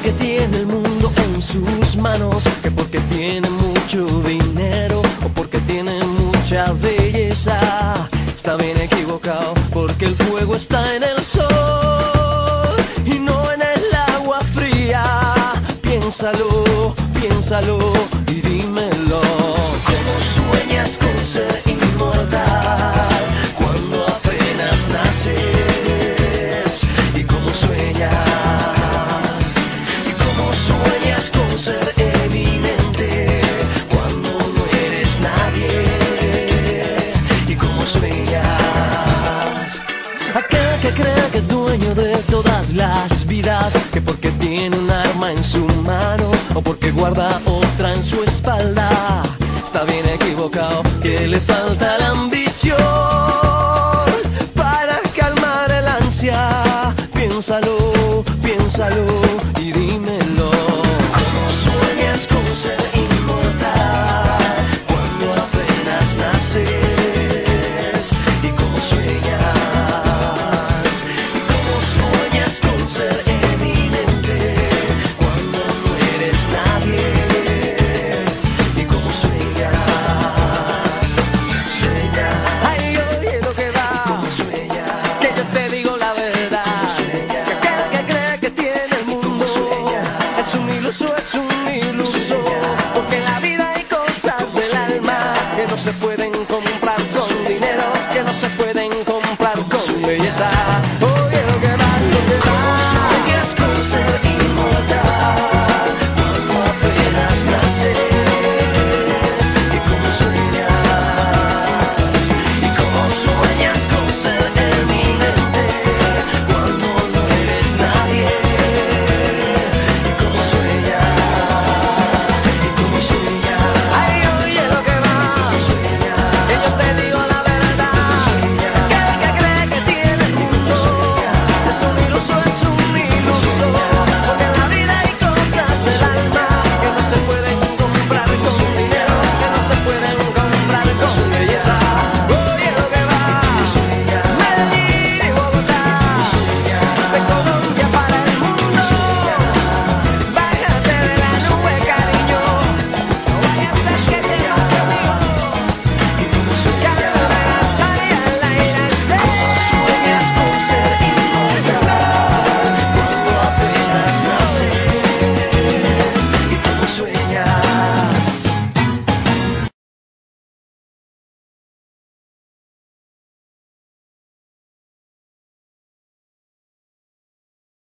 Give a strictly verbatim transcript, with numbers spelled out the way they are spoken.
que tiene el mundo en sus manos, que porque tiene mucho dinero o porque tiene mucha belleza. Está bien equivocado, porque el fuego está en el sol y no en el agua fría. Piénsalo, piénsalo y dímelo. ¿Cómo sueñas con ser inmortal cuando apenas naces? ¿Y cómo sueñas? ¿Y cómo sueñas con ser eminente cuando no eres nadie? ¿Y cómo sueñas? Aquel que cree que es dueño de todas las vidas, que porque tiene un arma en su mano o porque guarda otra en su espalda, está bien equivocado, que le falta la ambición para calmar el ansia. Piénsalo, piénsalo y dime.